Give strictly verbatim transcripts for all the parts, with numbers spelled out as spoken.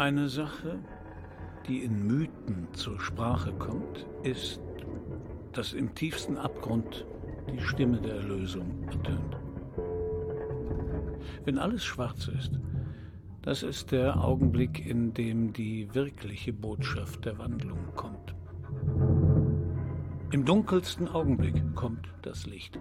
Eine Sache, die in Mythen zur Sprache kommt, ist, dass im tiefsten Abgrund die Stimme der Erlösung ertönt. Wenn alles schwarz ist, das ist der Augenblick, in dem die wirkliche Botschaft der Wandlung kommt. Im dunkelsten Augenblick kommt das Licht.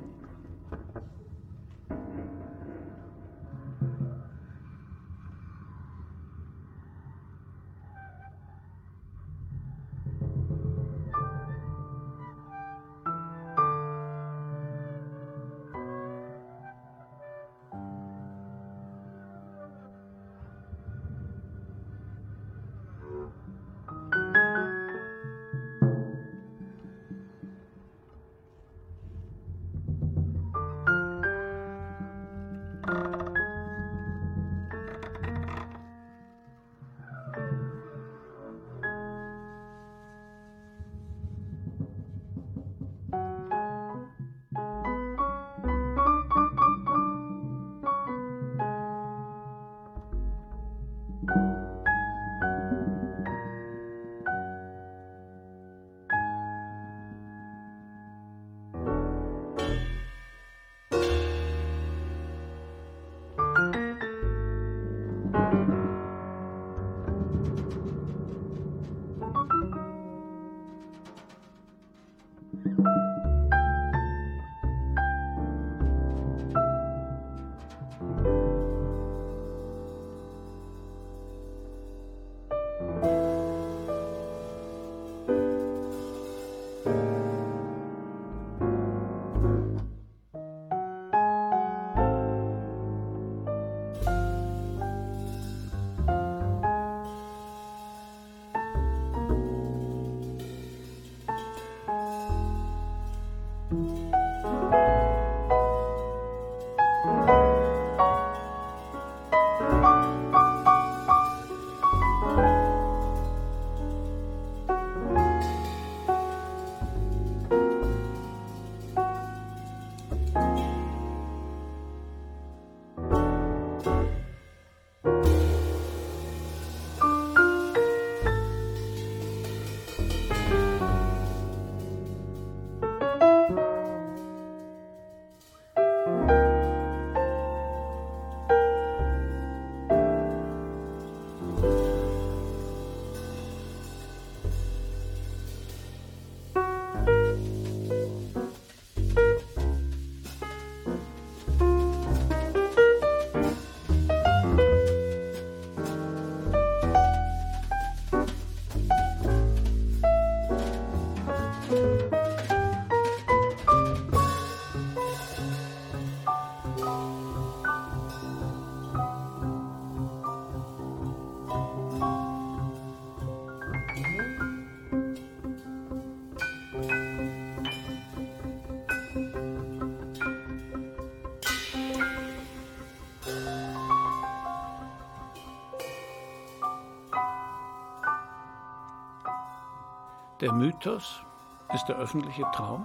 Der Mythos ist der öffentliche Traum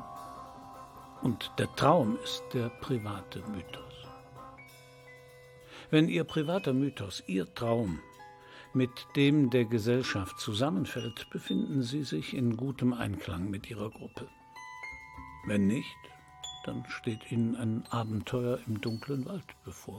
und der Traum ist der private Mythos. Wenn Ihr privater Mythos, Ihr Traum, mit dem der Gesellschaft zusammenfällt, befinden Sie sich in gutem Einklang mit Ihrer Gruppe. Wenn nicht, dann steht Ihnen ein Abenteuer im dunklen Wald bevor.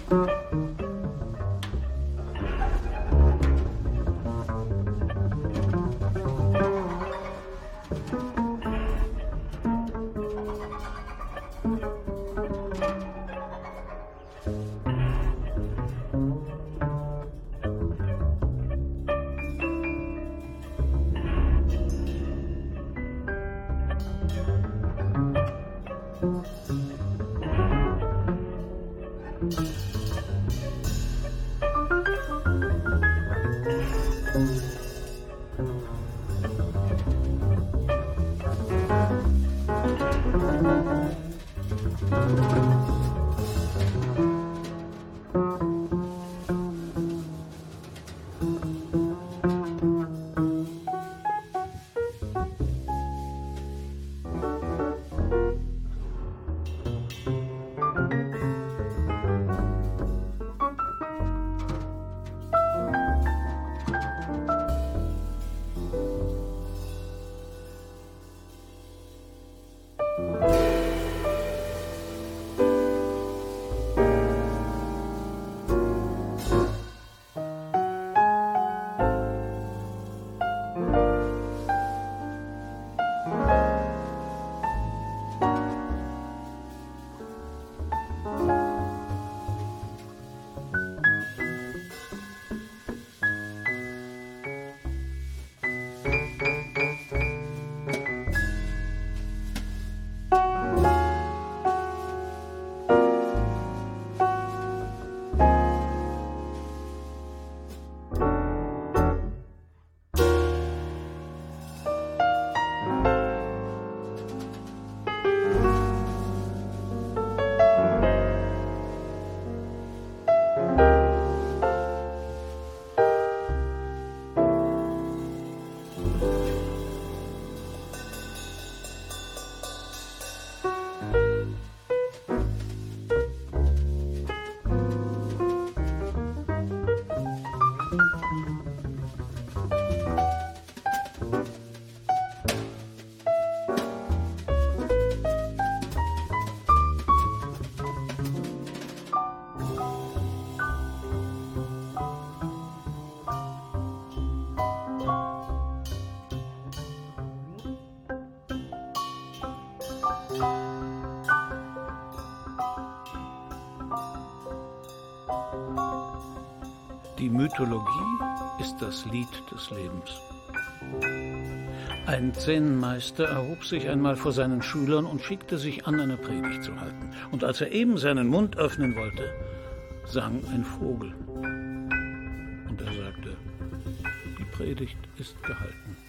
Die Mythologie ist das Lied des Lebens. Ein Zen-Meister erhob sich einmal vor seinen Schülern und schickte sich an, eine Predigt zu halten. Und als er eben seinen Mund öffnen wollte, sang ein Vogel. Und er sagte, die Predigt ist gehalten.